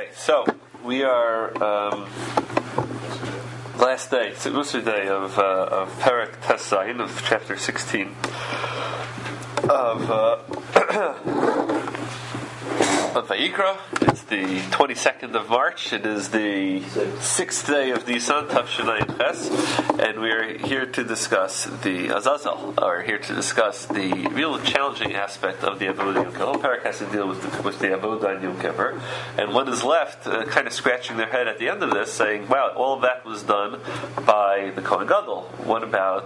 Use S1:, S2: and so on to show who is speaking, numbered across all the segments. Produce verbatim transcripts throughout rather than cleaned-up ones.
S1: so we are um, last day, it's the Musar day of uh, of Perek Tesayin of chapter sixteen of uh, of Vayikra. It's the twenty-second of March. It is the sixth day of Nisan Tafshinai Ches, and we are here to discuss the Azazel. Or here to discuss the real challenging aspect of the Avodah Yom Kippur. Perek has to deal with the, with the Avodah and Yom Kippur, and one is left uh, kind of scratching their head at the end of this, saying, "Wow, all of that was done by the Kohen Gadol. What about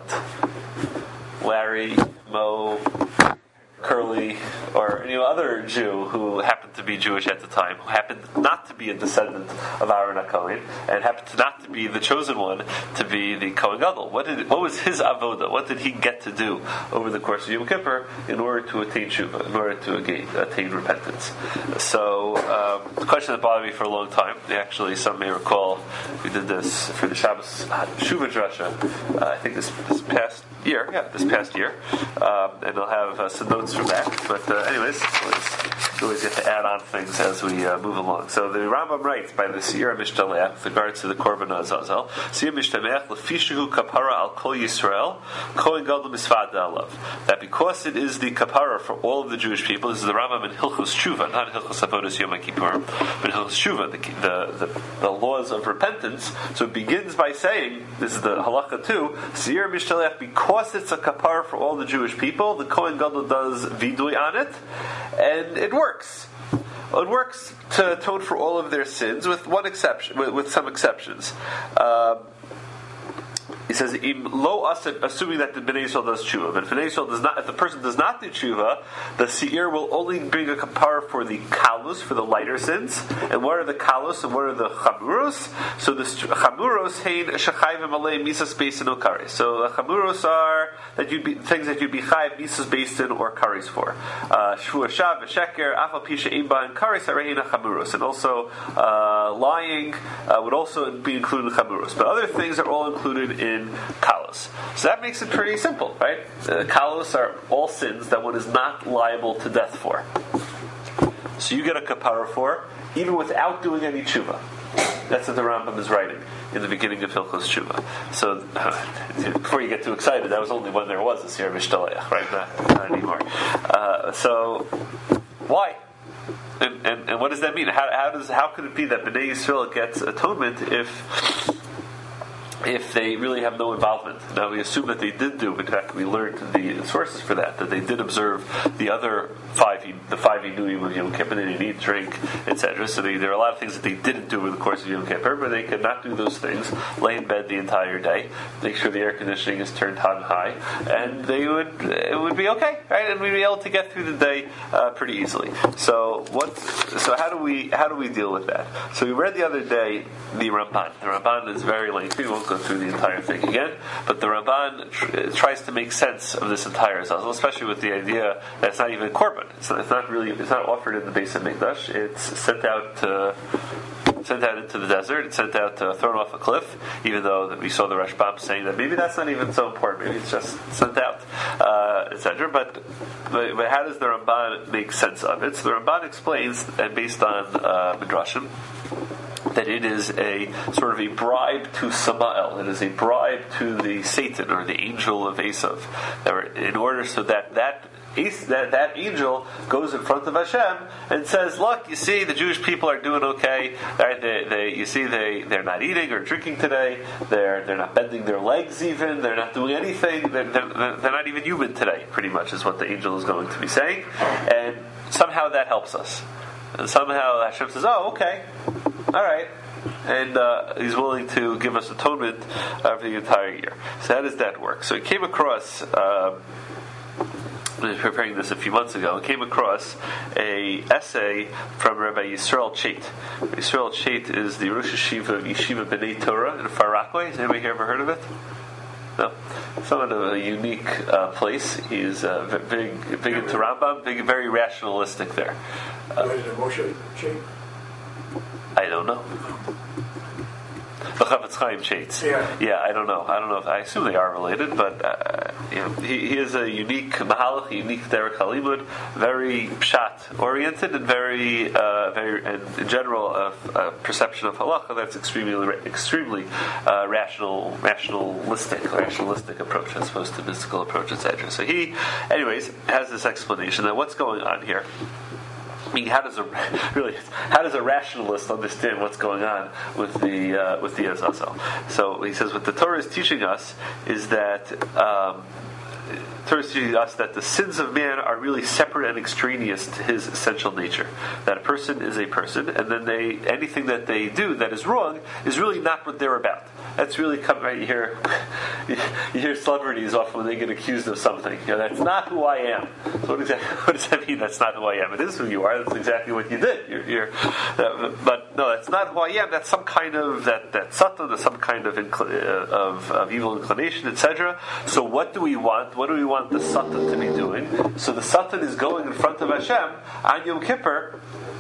S1: Larry, Mo, Curly, or any other Jew who happened to be Jewish at the time, who happened not to be a descendant of Aaron HaKohen, and happened to not to be the chosen one to be the Kohen Gadol? What did what was his avodah? What did he get to do over the course of Yom Kippur in order to attain tshuva, in order to attain, attain repentance?" So um, the question that bothered me for a long time. Actually, some may recall we did this for the Shabbos Shuvah Drasha. Uh, I think this this past year, yeah, this past year, um, and I'll have uh, some notes from that. But uh, anyways, always, always get to add on things as we uh, move along. So the Rambam writes by the Seir Mishtalech with regards to the Korban Azazel, Seir Mishtalech lefishu kapara al kol Yisrael kohen gadol misvad alav. That because it is the kapara for all of the Jewish people. This is the Rambam in Hilchos Tshuva, not Hilchos Avodas Yom Kippurim, but Hilchos Tshuva, the, the, the, the laws of repentance. So it begins by saying, this is the halacha too, Seir Mishtalech, because it's a kapara for all the Jewish people, the Kohen Gadol does vidui on it, and it works. It works to atone for all of their sins, with one exception, with, with some exceptions. Um, He says, "Im lo asad," assuming that the Bnei Yisrael does tshuva. But if Bnei Yisrael does not, if the person does not do tshuva, the seir will only bring a kapara for the kalus, for the lighter sins. And what are the kalus and what are the chamuros? So the chamuros hein shachayvim alei misas beisin or karis. So the chamuros are that you'd be things that you'd be chayv misas beisin or karis for. Shvu shav v'sheker afal pisha imba and karis areina chamuros. And also uh, lying uh, would also be included in chamuros. But other things are all included in in kalos. So that makes it pretty simple, right? Uh, kalos are all sins that one is not liable to death for. So you get a kapara for, even without doing any tshuva. That's what the Rambam is writing in the beginning of Hilchos Tshuva. So, uh, before you get too excited, that was only when there was a Seir Mishtalech, right? Not, not anymore. Uh, so, why? And, and, and what does that mean? How, how does how could it be that Bnei Yisrael gets atonement if if they really have no involvement? Now we assume that they did do. In fact, we learned the sources for that, that they did observe the other five, the five Inuim of Yom Kippur. They didn't eat, drink, et cetera. So they, there are a lot of things that they didn't do over the course of Yom Kippur, but they could not do those things. Lay in bed the entire day, make sure the air conditioning is turned on high, and they would it would be okay, right? And we'd be able to get through the day uh, pretty easily. So what? So how do we how do we deal with that? So we read the other day the Ramban. The Ramban is very lengthy. We won't go through the entire thing again, but the Ramban tr- tries to make sense of this entire Azazel, especially with the idea that it's not even korban. It's not, it's not really. It's not offered in the base of Mikdash. It's sent out to, sent out into the desert. It's sent out to thrown off a cliff. Even though we saw the Rashbam saying that maybe that's not even so important. Maybe it's just sent out, uh, et cetera. But, but but how does the Ramban make sense of it? So the Ramban explains, and based on uh, Midrashim, that it is a sort of a bribe to Samael. It is a bribe to the Satan, or the angel of Esav, in order so that that that that angel goes in front of Hashem and says, "Look, you see, the Jewish people are doing okay. Right? They, they, you see, they they're not eating or drinking today. They're they're not bending their legs even. They're not doing anything. They're, they're, they're not even human today. Pretty much is what the angel is going to be saying, and somehow that helps us. And somehow Hashem says, "Oh, okay." All right, and uh, he's willing to give us atonement uh, for the entire year. So how does that work? So he came across, uh, I was preparing this a few months ago, I came across a essay from Rabbi Yisrael Chait. Yisrael Chait is the Rosh Yeshiva of Yeshiva B'nai Torah in Far Rockaway. Has anybody here ever heard of it? No, somewhat of a unique uh, place. He's uh, big, big into Rambam, big, very rationalistic there. Uh,
S2: Moshe Chait?
S1: I don't know. the Chavetz Chaim Chaitz.
S2: Yeah.
S1: Yeah, I don't know. I don't know. If, I assume they are related, but uh, you know, he, he is a unique mahalach, a unique derech halimud, very pshat oriented, and very, uh, very, and in general, a, a perception of halacha that's extremely, extremely uh, rational, rationalistic, rationalistic approach as opposed to mystical approach, et cetera. So he, anyways, has this explanation that what's going on here. I mean, how does a really how does a rationalist understand what's going on with the uh, with the Azazel? So he says what the Torah is teaching us is that um, the Torah is teaching us that the sins of man are really separate and extraneous to his essential nature. That a person is a person, and then they anything that they do that is wrong is really not what they're about. That's really come right here. You hear celebrities often when they get accused of something. You know, that's not who I am. So what, exactly, what does that mean? That's not who I am. It is who you are. That's exactly what you did. You're, you're, uh, but no, that's not who I am. That's some kind of that that satan. That's some kind of incl- uh, of, of evil inclination, et cetera. So what do we want? What do we want the satan to be doing? So the satan is going in front of Hashem on Yom Kippur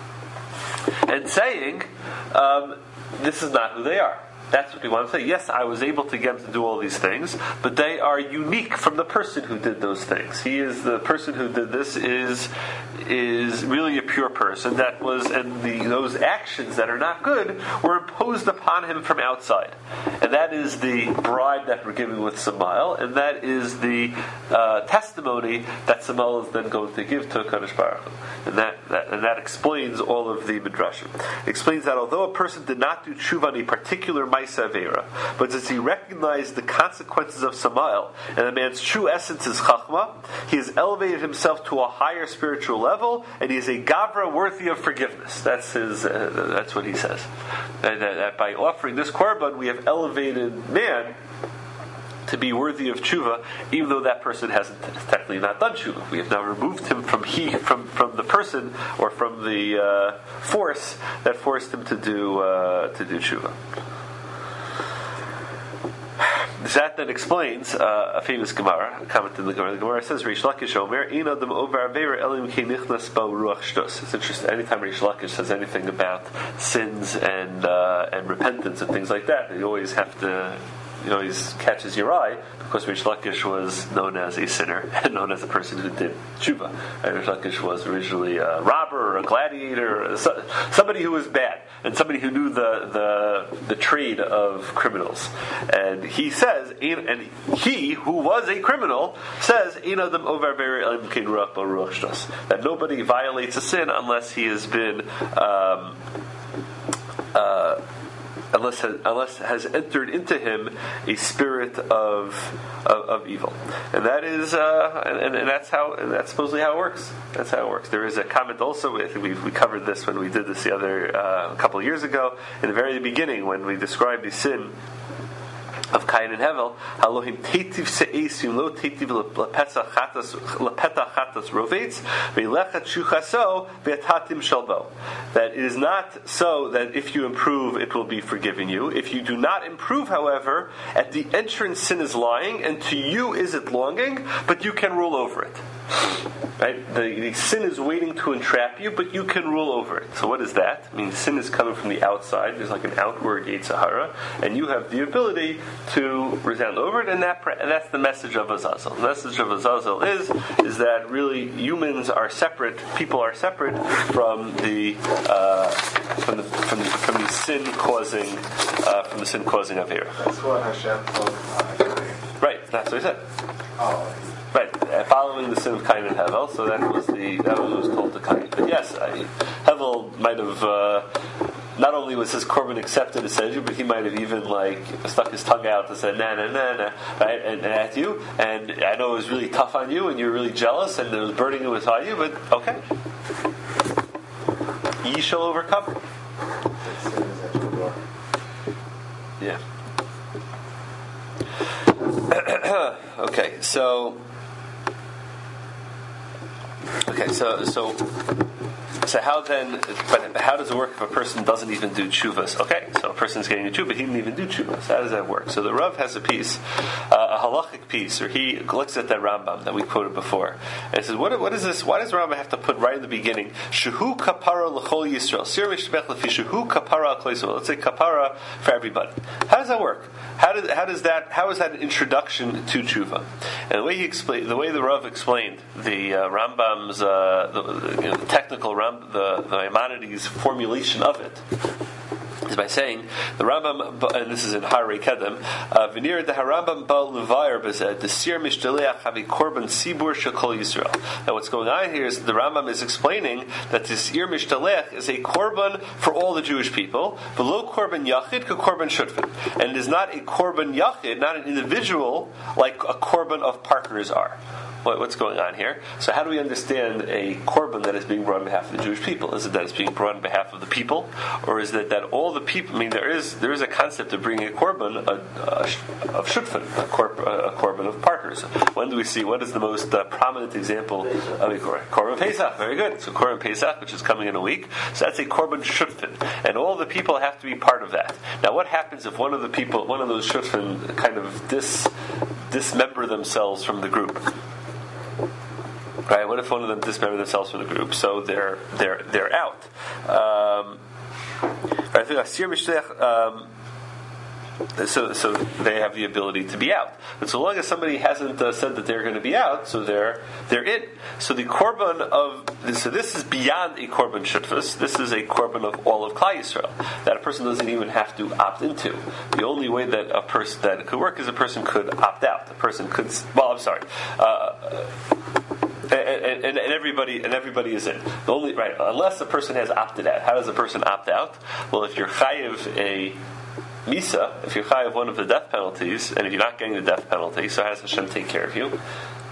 S1: and saying, um, "This is not who they are." That's what we want to say. Yes, I was able to get them to do all these things, but they are unique from the person who did those things. He is the person who did this is is really a pure person that was, and the, those actions that are not good were imposed upon him from outside, and that is the bribe that we're giving with Samael, and that is the uh, testimony that Samael is then going to give to Kadosh Baruch Hu. And that, that and that explains all of the midrashim. It explains that although a person did not do tshuva on a particular ma'aseh avera, but since he recognized the consequences of Samael, and a man's true essence is chachma, he has elevated himself to a higher spiritual level, and he is a gavra worthy of forgiveness. That's his. Uh, that's what he says. And that, that by offering this korban, we have elevated man to be worthy of tshuva, even though that person hasn't technically not done tshuva. We have now removed him from he from, from the person or from the uh, force that forced him to do uh, to do tshuva. That then explains uh, a famous Gemara, a comment in the Gemara. The Gemara says, Reish Lakish Omer, Ein Adam Over Aveira Elim Ki Nichnas Bo Ruach Shtus. It's interesting, anytime Reish Lakish says anything about sins and uh, and repentance and things like that, you always have to, you know, always catches your eye, because Reish Lakish was known as a sinner and known as a person who did tshuva. And Reish Lakish was originally a robber or a gladiator, or somebody who was bad, and somebody who knew the the, the trade of criminals. And he says, and he who was a criminal says, that nobody violates a sin unless he has been um, uh, Unless has, unless has entered into him a spirit of of, of evil, and that is uh, and, and that's how and that's supposedly how it works. That's how it works. There is a comment also. I think we we covered this when we did this the other uh, a couple of years ago in the very beginning when we described the sin of Cain and Hevel, Halohim tetiv se'esim lo tetiv lepeta chatas lepeta chatas rovetz ve'lechat shuchaso ve'atatim shalbo. That it is not so that if you improve, it will be forgiven you. If you do not improve, however, at the entrance sin is lying, and to you is it longing, but you can rule over it. Right? The, the sin is waiting to entrap you, but you can rule over it. So what is that? I mean, sin is coming from the outside. There's like an outward Yetzer Hara, and you have the ability to resound over it, and that and that's the message of Azazel. The message of Azazel is is that really humans are separate. People are separate from the uh, from the from the, from the sin causing uh, from the sin causing avera.
S2: That's what Hashem told him.
S1: Right. That's what he said.
S2: Oh.
S1: Right, following the sin of Cain and Hevel, so that was the that was what was told to Cain. But yes, I, Hevel might have uh, not only was his korban accepted essentially, but he might have even like stuck his tongue out and said na na na na, right, and, and at you. And I know it was really tough on you, and you were really jealous, and it was burning inside you. But okay, ye shall overcome. Yeah. Okay, so. Okay, so so so how then? But how does it work if a person doesn't even do tshuvas? Okay, so a person's getting a tshuva, he didn't even do tshuvas. How does that work? So the Rav has a piece, uh, a halachic piece, or he looks at that Rambam that we quoted before, and he says, "What, what is this? Why does the Rambam have to put right in the beginning, Shehu kapara l'chol Yisrael, Sir Mishbech lefi Shehu kapara al klei Yisrael? Let's say kapara for everybody. How does that work? How does how does that how is that an introduction to tshuva?" And the way he explained, the way the Rav explained the uh, Rambam's uh, the, the, you know, the technical Ram, the the Maimonides formulation of it, is by saying the Rambam, and this is in Harei Kedem, V'nir the Harambam ba levayer bezeh the sir mishdaleach have a korban sibur shekol Yisrael. Now, what's going on here is the Rambam is explaining that the sir mishdaleach is a korban for all the Jewish people, below korban yachid ka korban shutfin, and it is not a korban yachid, not an individual like a korban of partners are. What's going on here? So how do we understand a korban that is being brought on behalf of the Jewish people? Is it that it's being brought on behalf of the people, or is it that all the people? I mean, there is there is a concept of bringing a korban a, a, of shutfin, a, korb, a korban of partners. When do we see? What is the most uh, prominent example of a korban? Korban Pesach. Very good. So korban Pesach, which is coming in a week. So that's a korban shutfin, and all the people have to be part of that. Now, what happens if one of the people, one of those shutfin, kind of dis dismember themselves from the group? Right? What if one of them dismember themselves from the group? So they're they're they're out. Um, I think Asir Mishlech. Um, so so they have the ability to be out. But so long as somebody hasn't uh, said that they're going to be out, so they're they're in. So the korban of so this is beyond a korban shutfus. This is a korban of all of Klal Yisrael that a person doesn't even have to opt into. The only way that a person that it could work is a person could opt out. A person could. Well, I'm sorry. Uh, And, and, and everybody and everybody is in. The only right unless the person has opted out. How does the person opt out? Well, if you're chayiv a misa, if you're chayiv one of the death penalties, and if you're not getting the death penalty, so how does Hashem take care of you?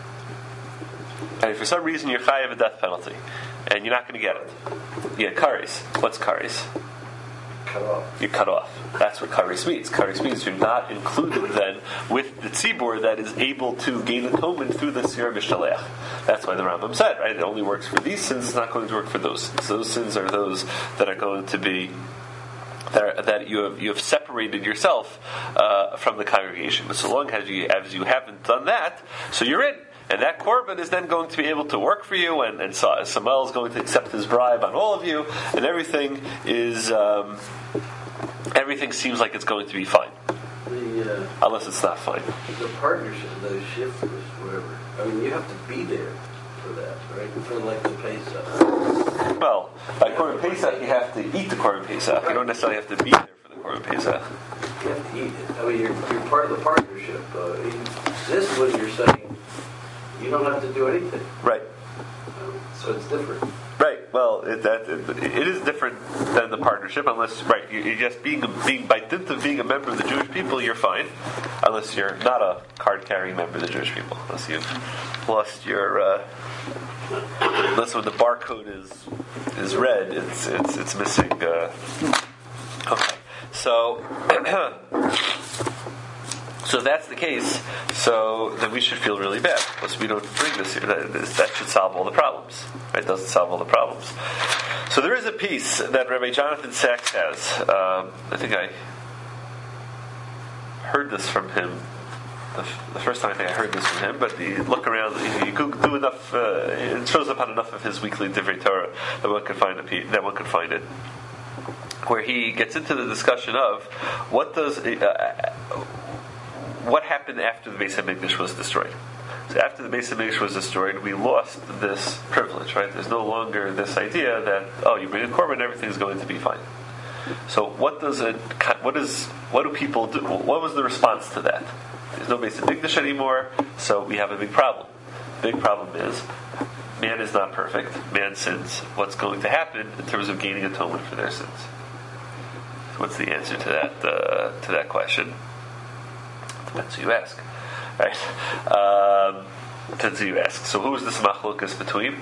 S1: And if for some reason you're chayiv a death penalty, and you're not going to get it, you get kares. What's kares?
S2: Cut off.
S1: You're cut off. That's what kares means. Kares means you're not included then with the tzibur that is able to gain atonement through the sir mishdaleach. That's why the Rambam said, right? It only works for these sins. It's not going to work for those sins. Those sins are those that are going to be that, are, that you have you have separated yourself uh, from the congregation. But so long as you as you haven't done that, so you're in. And that korban is then going to be able to work for you, and, and so, Samuel is going to accept his bribe on all of you, and everything is um, everything seems like it's going to be fine,
S3: the, uh,
S1: unless it's not fine.
S3: The partnership, those shifters, whatever. I mean, you have to be there for that, right? For like the Pesach.
S1: Well, by korban Pesach, you have to eat the korban Pesach. You don't necessarily have to be there for the korban Pesach.
S3: You have to eat it. I mean, you're, you're part of the partnership. Uh, this is what you're saying. You don't have to do anything.
S1: Right.
S3: Um, so it's different.
S1: Right. Well, it, that, it, it is different than the partnership, unless right. You, you're just being being by dint of being a member of the Jewish people, you're fine, unless you're not a card-carrying member of the Jewish people. Unless you've lost your, uh, unless when the barcode is is red, it's it's it's missing. Uh, okay. So. So if that's the case, so then we should feel really bad because we don't bring this here. That, that should solve all the problems. Right? It doesn't solve all the problems. So there is a piece that Rabbi Jonathan Sachs has. Um, I think I heard this from him. The, the first time I think I heard this from him, but you look around, you do enough. Uh, it shows up on enough of his weekly Divrei Torah that one can find a, that one can find it, where he gets into the discussion of what does. Uh, What happened after the Beis HaMikdash was destroyed? So after the Beis HaMikdash was destroyed, we lost this privilege, right? There's no longer this idea that, oh, you bring a korban, everything's going to be fine. So what does it, what is, what do people do? What was the response to that? There's no Beis HaMikdash anymore, so we have a big problem. The big problem is, man is not perfect, man sins. What's going to happen in terms of gaining atonement for their sins? What's the answer to that, uh, to that question? Depends who you ask, right? Um, depends who you ask. So, who is this machlokas between?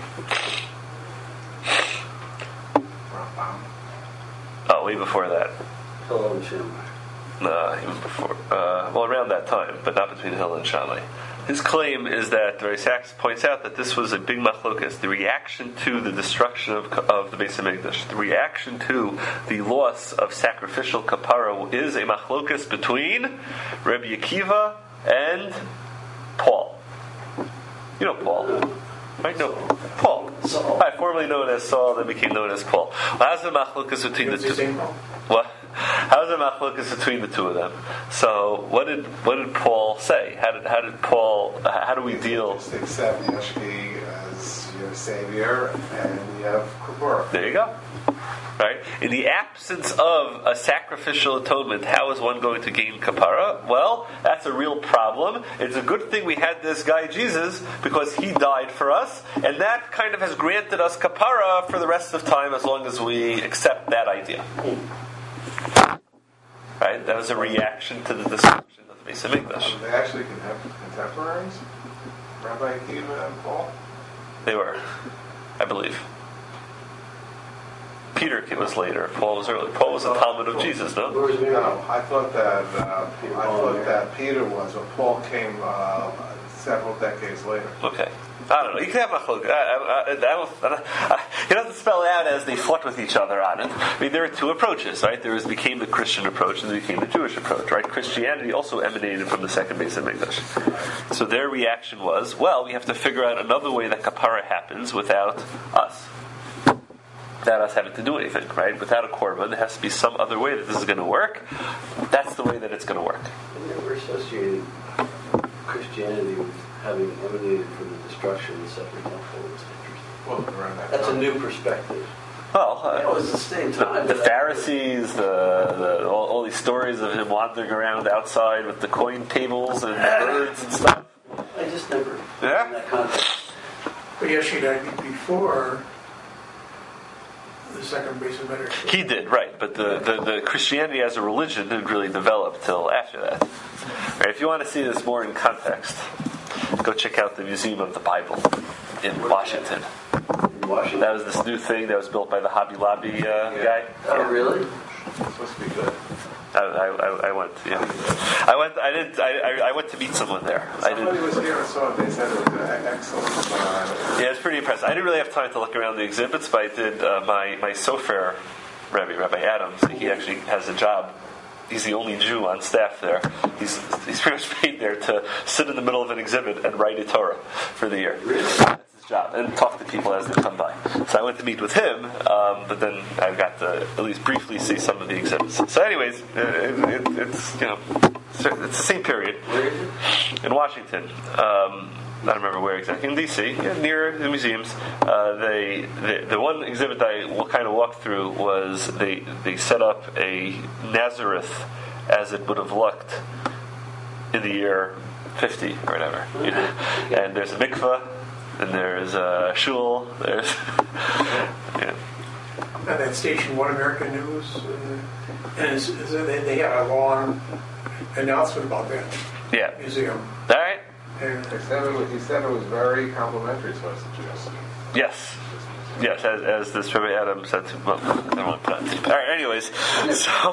S1: Oh, way before that.
S3: Hillel and Shammai.
S1: No, even before. Uh, well, around that time, but not between Hillel and Shammai. His claim is that Rabbi Sachs points out that this was a big machlokas, the reaction to the destruction of, of the Beis HaMikdash, the reaction to the loss of sacrificial kapara is a machlokas between Rabbi Akiva and Paul. You know Paul, right? No, Paul.
S3: Saul.
S1: Right, formerly known as Saul, then became known as Paul. Well, how's the machlokas between the two? What? How's the machlokas between the two of them? So, what did what did Paul say? How did how did Paul? How do we deal?
S4: Just accept Yeshua as your savior, and you have Kippur.
S1: There you go. Right? In the absence of a sacrificial atonement, how is one going to gain kapara? Well, that's a real problem. It's a good thing we had this guy Jesus because he died for us, and that kind of has granted us kapara for the rest of time as long as we accept that idea. Right? That was a reaction to the destruction of the Beis Hamikdash.
S4: Um, they actually can have contemporaries, Rabbi Akiva and Paul.
S1: They were, I believe. Peter was later. Paul was early. Paul was a Talmud of Jesus, no?
S4: No, I thought that uh, I thought that Peter was, but Paul came uh, several decades later.
S1: Okay. I don't know. You can have machlok. I, I, I, I don't, I don't, I, you don't have to spell it out as they fought with each other on it. I mean, there are two approaches, right? There was became the Christian approach and there became the Jewish approach, right? Christianity also emanated from the second Beis Hamikdash. So their reaction was, well, we have to figure out another way that kapara happens without us. Without us having to do anything, right? Without a korban, there has to be some other way that this is going to work. That's the way that it's going to work.
S3: I never associated Christianity with having emanated from the destruction of the Second Temple. It's interesting.
S4: Well, around that
S3: That's
S4: time.
S3: a new perspective.
S1: Well, uh,
S3: It was the same time.
S1: the, the Pharisees, the, the all, all these stories of him wandering around outside with the coin tables and birds and stuff.
S3: I just never.
S1: Yeah?
S3: In that context.
S5: But Yeshua died before the second Beis Hamikdash.
S1: He did, right, but the, the, the Christianity as a religion didn't really develop till after that. Right, if you want to see this more in context, go check out the Museum of the Bible in Washington.
S3: In Washington.
S1: That was this new thing that was built by the Hobby Lobby uh, guy.
S3: Oh, really?
S4: It's supposed to be good.
S1: I, I, I went, yeah. I went. I did. I, I went to meet someone there. I
S4: Somebody
S1: did.
S4: was here and saw it. They said it was uh, excellent. Uh,
S1: Yeah, it's pretty impressive. I didn't really have time to look around the exhibits, but I did. Uh, my my Sofer Rabbi Rabbi Adams. He actually has a job. He's the only Jew on staff there. He's he's pretty much paid there to sit in the middle of an exhibit and write a Torah for the year. That's his job, and talk to people as they come by. So I went to meet with him, um, but then I got to at least briefly see some of the exhibits. So, anyways, it, it, it's you know it's the same period
S3: Where is it?
S1: in Washington. Um, I don't remember where exactly. In D C, yeah, near the museums. Uh, they, the, the one exhibit that I kind of walked through was they, they set up a Nazareth as it would have looked in the year fifty or whatever. You know? And there's a mikveh, and there's a shul, there's... yeah.
S5: And that station, One American News, uh, and it's, it's, they, they had a long announcement about that
S1: Yeah.
S5: museum.
S1: All right?
S5: And
S4: He said it was, he said it was very complimentary to us, the Jews.
S1: Yes. Yes, as, as this Rabbi Adam said to, well, I don't want to put that. All right, anyways, so,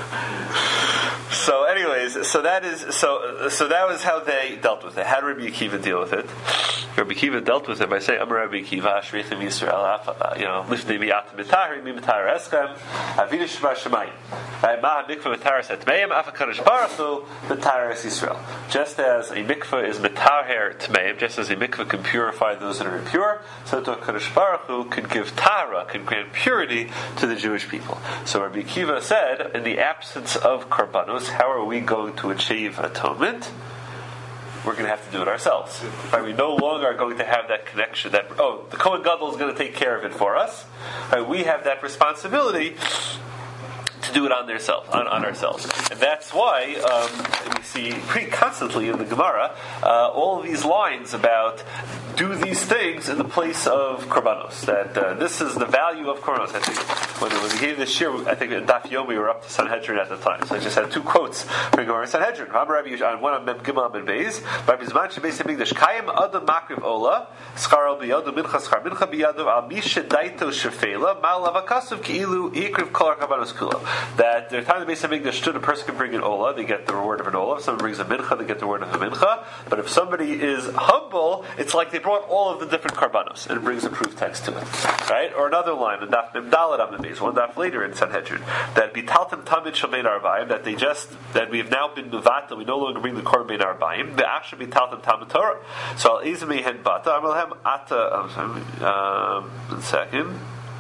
S1: so anyways, so that is, so, so that was how they dealt with it. How did Rabbi Akiva deal with it? Rabbi Akiva dealt with it by saying, Amar Rabbi Akiva, Shreichim Yisrael, you know, Lifnei Mi'at Mitahri, Mi Mitahar Eschem, Avinu Shema Shemayim. Right, Maha Mikvah Mitahar Set Meim, Afa Kadosh Baruch Hu, Mitahar Es Yisrael. Just as a mikvah is Mitahar Tmeim, just as a mikvah can purify those that are impure, so to Kadosh Baruch Hu could give Tahara, could grant purity to the Jewish people. So Rabbi Akiva said, in the absence of Karbanos, how are we going to achieve atonement? We're going to have to do it ourselves. Right? We no longer are going to have that connection that, oh, the Kohen Gadol is going to take care of it for us. Right? We have that responsibility to do it on, theirself, on, on ourselves. And that's why um, we see pretty constantly in the Gemara uh, all of these lines about do these things in the place of Korbanos. That uh, this is the value of Korbanos. I think when, when we gave this year, I think in Daf Yomi we were up to Sanhedrin at the time. So I just had two quotes from Gemara Sanhedrin. On one on Mem Gimel and Beis. Rabbi Zman Shebeis Hamikdash Kayim Adam Makriv Ola Skar Biyadu Mincha Skar Mincha Biyadu Al Misha Daito Shefela Mal Lavakasav Ki'ilu Hikriv Kol Korbanos Kulo. That the time the Beis Hamikdash stood, a person can bring an Ola, they get the reward of an Ola. If someone brings a Mincha, they get the reward of a Mincha. But if somebody is humble, it's like they brought all of the different Karbanos, and it brings a proof text to it. Right? Or another line, the Daf Mem Dalet on the base. Beis, one daf later in Sanhedrin, that Bitaltem Tamid Shomein Arbaim, that they just, that we have now been Muvata, we no longer bring the Korban Arbaim, the Asher Bitaltem Tamid Torah. So Al Ezemei Hen Bata, Amalhem Ata, I'm sorry, um, one second.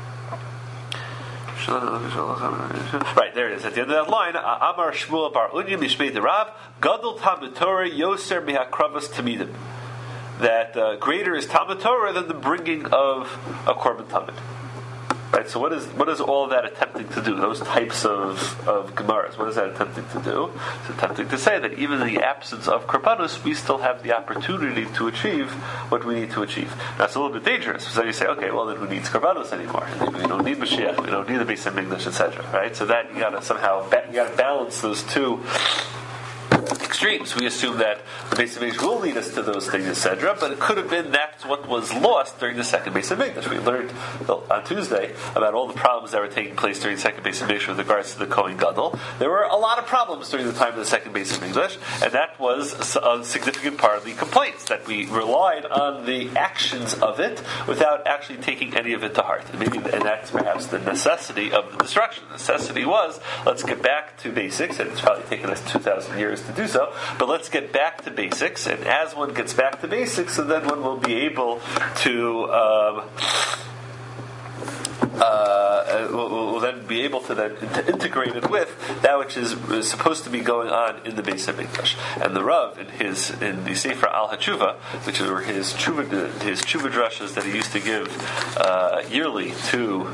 S1: Right, there it is. At the end of that line, Amar Shmuel Bar Unya Mishmei Derav, Gadol Talmud Torah Yoser Mihakravas Tamidim. That uh, greater is Talmud Torah than the bringing of a Korban Tamid. Right, so what is what is all that attempting to do? Those types of, of Gemaras, what is that attempting to do? It's attempting to say that even in the absence of Korbanos, we still have the opportunity to achieve what we need to achieve. That's a little bit dangerous, because then you say, okay, well then who needs Korbanos anymore? We don't need Mashiach, we don't need the Beis HaMikdash, et cetera. Right? So that you got to somehow you got to balance those two extremes. We assume that the Beis HaMikdash will lead us to those things, et cetera. But it could have been that's what was lost during the second Beis HaMikdash. We learned on Tuesday about all the problems that were taking place during the second Beis HaMikdash with regards to the Kohen Gadol. There were a lot of problems during the time of the second Beis HaMikdash, and that was a significant part of the complaints, that we relied on the actions of it without actually taking any of it to heart. And maybe, and that's perhaps the necessity of the destruction. The necessity was, let's get back to basics, and it's probably taken us two thousand years to do so. But let's get back to basics, and as one gets back to basics, so then one will be able to um, uh, will, will then be able to then to integrate it with that which is, is supposed to be going on in the Beis HaMikdash. And the Rav in his in the Sefer Al HaTshuva, which are his tshuva his tshuva drushes that he used to give uh, yearly to.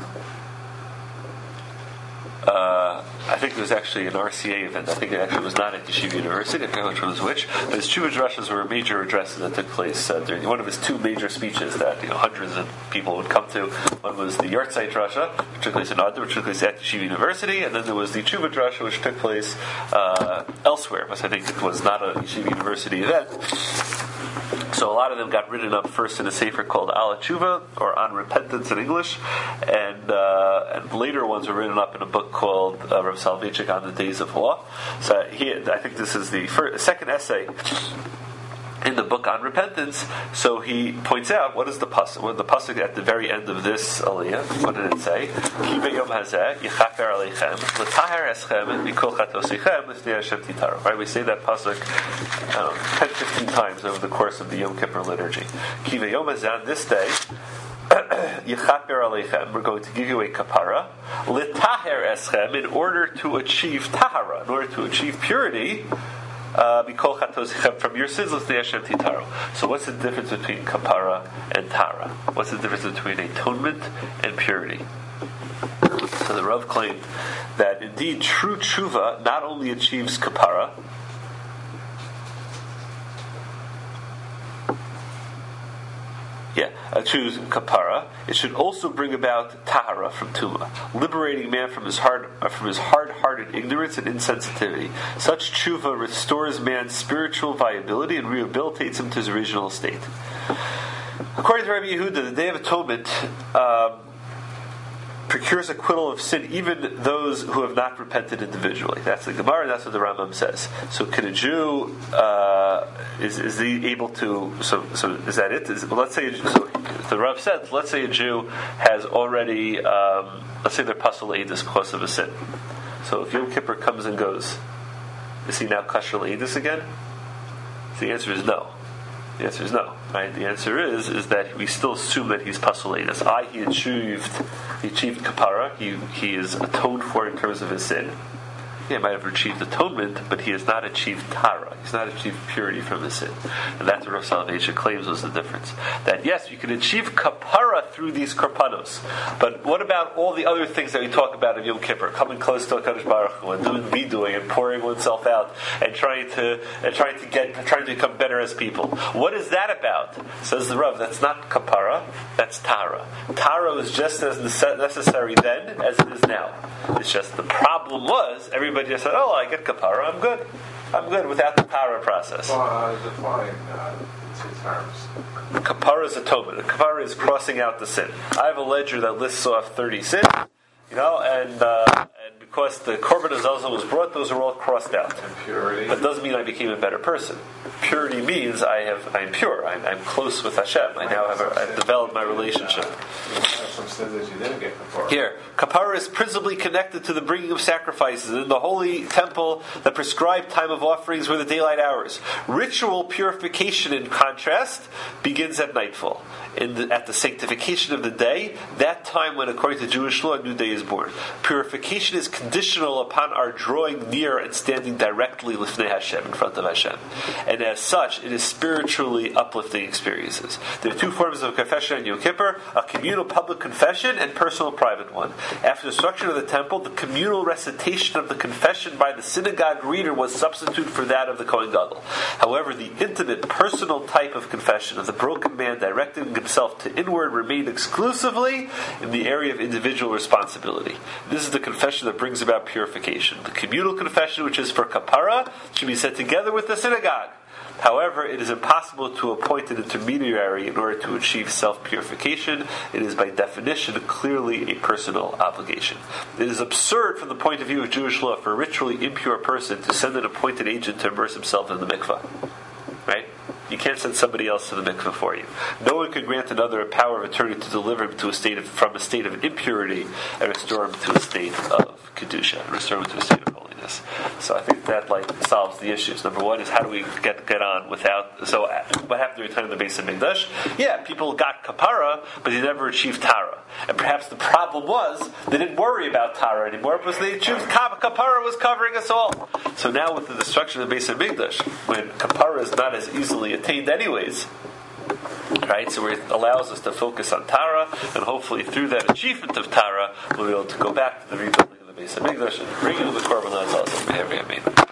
S1: Uh, I think it was actually an R C A event. I think it actually was not at Yeshiva University. I forget which one was which. But his Tshuva drushes were major addresses that took place uh, during one of his two major speeches that you know hundreds of people would come to. One was the Yartzeit drasha, which took place in Adar, which took place at Yeshiva University, and then there was the Tshuva drasha, which took place uh, elsewhere. But I think it was not a Yeshiva University event. So a lot of them got written up first in a sefer called Al HaTshuva, or On Repentance in English, and uh, and later ones were written up in a book called uh, Rav Soloveitchik on the Days of Law. So he, I think this is the first, second essay in the book on repentance. So he points out, what is the pasuk? Well, the pasuk at the very end of this aliyah, what did it say? Ki b'yom hazeh yichaper aleichem l'taher eschem mikol chatosichem l'snei Hashem titaru. Right? We say that pasuk um, ten, fifteen times over the course of the Yom Kippur liturgy. Ki b'yom hazeh, on this day, yichaper aleichem, we're going to give you a kapara l'taher eschem, in order to achieve tahara, in order to achieve purity. Uh, from your sins, let's Hashem titaru. So, what's the difference between kapara and tara? What's the difference between atonement and purity? So, the Rav claimed that indeed true tshuva not only achieves kapara, Yeah, uh, choose kapara. It should also bring about tahara from tuma, liberating man from his hard, uh, from his hard-hearted ignorance and insensitivity. Such tshuva restores man's spiritual viability and rehabilitates him to his original state. According to Rabbi Yehuda, the Day of Atonement um, procures acquittal of sin, even those who have not repented individually. That's the Gemara, and that's what the Rambam says. So, can a Jew uh, is is he able to? So, so is that it? Is, well, let's say so the Rav said. Let's say a Jew has already. Um, let's say they're pasul eidus because of a sin. So, if Yom Kippur comes and goes, is he now kasher eidus again? So the answer is no. The answer is no. Right? The answer is is that we still assume that he's pasul eidus. I he achieved he achieved kapara. He he is atoned for in terms of his sin. He might have achieved atonement, but he has not achieved tara. He's not achieved purity from his sin. And that's what Rav Soloveitchik claims was the difference. That yes, you can achieve kapara through these korbanos, but what about all the other things that we talk about in Yom Kippur, coming close to HaKadosh Baruch Hu and doing be-doing and pouring oneself out and trying to and trying to get trying to become better as people? What is that about? Says the Rav, that's not kapara, that's tara. Tara is just as necessary then as it is now. It's just the problem was everybody just said, "Oh, I get kapara, I'm good. I'm good without the tara process."
S4: Well, uh, define uh, two terms.
S1: Kapara is atonement. Kapara is crossing out the sin. I have a ledger that lists off thirty sins, you know, and uh, and because the korban azazah was brought, those are all crossed out.
S4: And purity.
S1: That doesn't mean I became a better person. Purity means I have I'm pure. I'm, I'm close with Hashem. I now have a, I've developed my relationship.
S4: some sins that you didn't get kapara.
S1: Here, kapara is principally connected to the bringing of sacrifices in the holy temple. The prescribed time of offerings were the daylight hours. Ritual purification, in contrast, begins at nightfall. In the, at the sanctification of the day, that time when, according to Jewish law, a new day is born. Purification is conditional upon our drawing near and standing directly lifnei Hashem, in front of Hashem. And as such, it is spiritually uplifting experiences. There are two forms of confession on Yom Kippur: a communal public confession and personal private one. After the destruction of the temple, the communal recitation of the confession by the synagogue reader was substituted for that of the Kohen Gadol. However, the intimate, personal type of confession of the broken man directing himself to inward remained exclusively in the area of individual responsibility. This is the confession that brings about purification. The communal confession, which is for kapara, should be said together with the synagogue. However, it is impossible to appoint an intermediary in order to achieve self-purification. It is by definition clearly a personal obligation. It is absurd from the point of view of Jewish law for a ritually impure person to send an appointed agent to immerse himself in the mikvah. Right? You can't send somebody else to the mikveh for you. No one can grant another a power of attorney to deliver him to a state of, from a state of impurity and restore him to a state of kedusha, and restore him to a state of holiness. So I think that like solves the issues. Number one is how do we get get on without? So what happened during the time of the Beis Hamikdash? Yeah, people got kapara, but they never achieved tara. And perhaps the problem was they didn't worry about tara anymore because they achieved kapara was covering us all. So now with the destruction of the Beis Hamikdash, when kapara is not as easily attained anyways, right? So it allows us to focus on tara, and hopefully through that achievement of tara, we'll be able to go back to the rebuilding of the Beis Hamikdash and bring in the korban also.